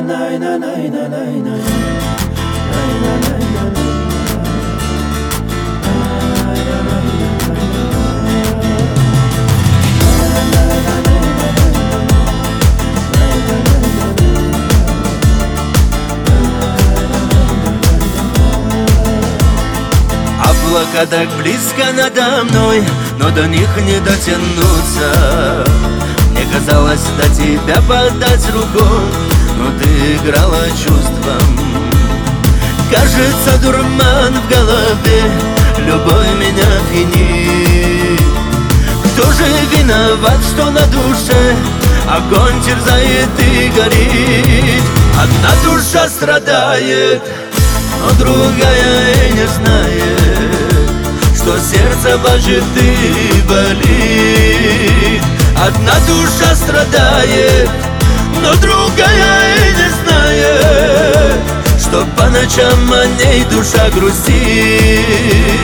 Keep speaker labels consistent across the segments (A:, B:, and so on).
A: Облака так близко надо мной, но до них не дотянуться. Мне казалось до тебя подать руку, но ты играла чувством. Кажется, дурман в голове, любовь меня пьянит. Кто же виноват, что на душе огонь терзает и горит? Одна душа страдает, но другая и не знает, что сердце плачет и болит. Одна душа страдает, но другая и не знает, что по ночам о ней душа грустит.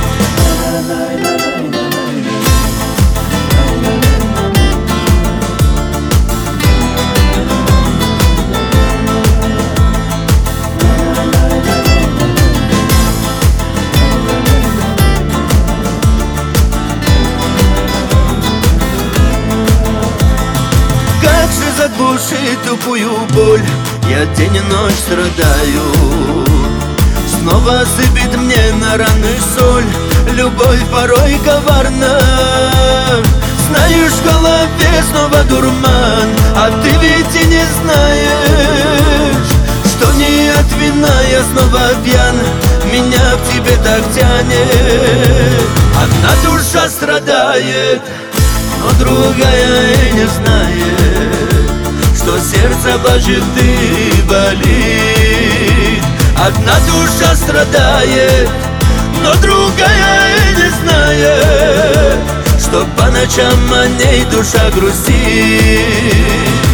A: Заглушить тупую боль, я день и ночь страдаю. Снова сыпет мне на раны соль, любовь порой коварна. Знаешь, в голове снова дурман, а ты ведь и не знаешь, что не от вина я снова пьян, меня к тебе так тянет. Одна душа страдает, но другая и не знает, что сердце плачет и болит. Одна душа страдает, но другая и не знает, что по ночам о ней душа грустит.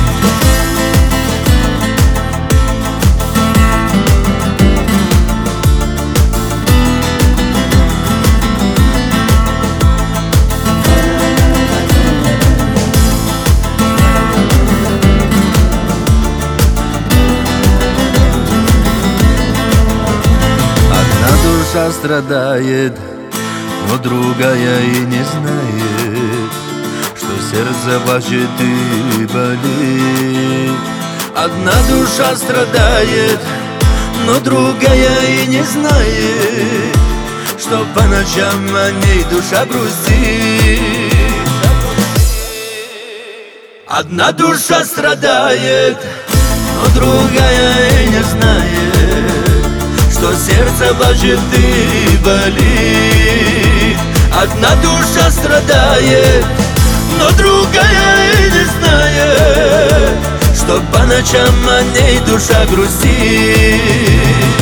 A: Душа страдает, но другая и не знает, что сердце плачет и болит. Одна душа страдает, но другая и не знает, что по ночам о ней душа грустит. Одна душа страдает, но другая и не знает, что сердце плачет и болит. Одна душа страдает, но другая и не знает, что по ночам о ней душа грустит.